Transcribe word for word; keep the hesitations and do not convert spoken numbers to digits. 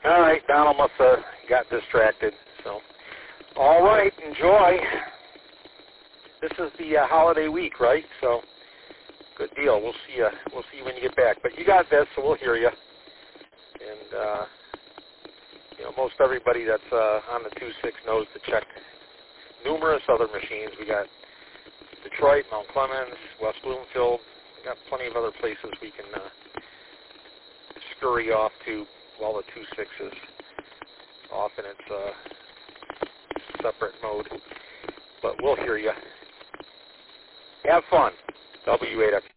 All right, Donald must have got distracted. So, all right, enjoy. This is the uh, holiday week, right? So, good deal. We'll see you. We'll see you when you get back. But you got this, so we'll hear you. And uh, you know, most everybody that's uh, on the two six knows to check numerous other machines. We got Detroit, Mount Clemens, West Bloomfield. We got plenty of other places we can uh, scurry off to while the two six is off in its uh, separate mode. But we'll hear you. Have fun. W eight X